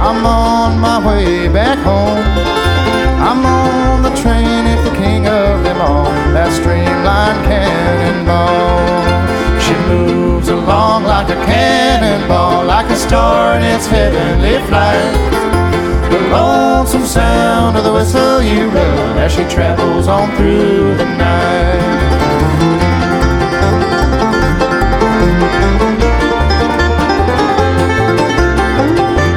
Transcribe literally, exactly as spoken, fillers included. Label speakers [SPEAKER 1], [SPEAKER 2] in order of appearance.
[SPEAKER 1] I'm on my way back home. I'm on the train, it's the king of them all, that streamlined cannonball. She moves along like a cannonball, like a star in its heavenly flight. The lonesome sound of the whistle you blow as she travels on through the night.